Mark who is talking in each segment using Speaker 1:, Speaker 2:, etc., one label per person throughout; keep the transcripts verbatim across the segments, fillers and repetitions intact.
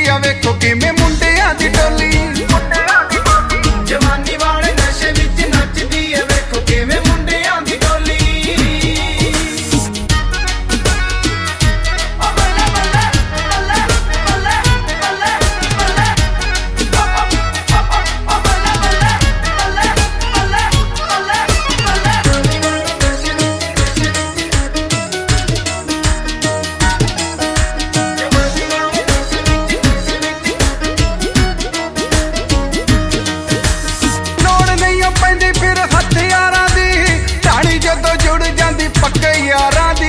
Speaker 1: आ वेखो किवें मुंडियां दी टोली।
Speaker 2: जवानी वाले नशे विच नचदी है वेखो किवें मुंडियां दी टोली।
Speaker 1: पक्के यारां दी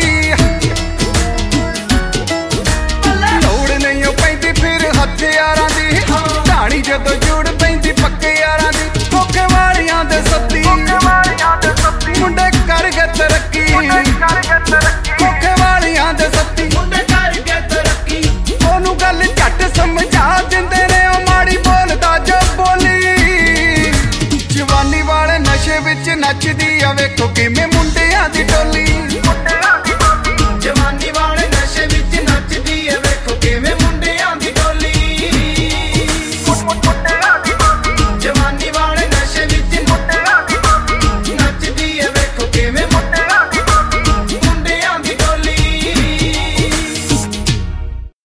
Speaker 1: लोड़ नहीं पैंदी फिर हथियारां दी। ढाणी जदों जुड़ पैंदी पक्के यारां दी। धोखे वालियां दे सत्ती मुंडे कर गए तरक्की। धोखे वालियां दे सत्ती
Speaker 2: मुंडे कर गए तरक्की।
Speaker 1: ओनू गल झट समझा दिंदे ने ओ माड़ी बोलदा जो बोली। जवानी वाले नशे विच नचदी आ वेखो किवें मुंडियां दी टोली।
Speaker 2: जवानी वाले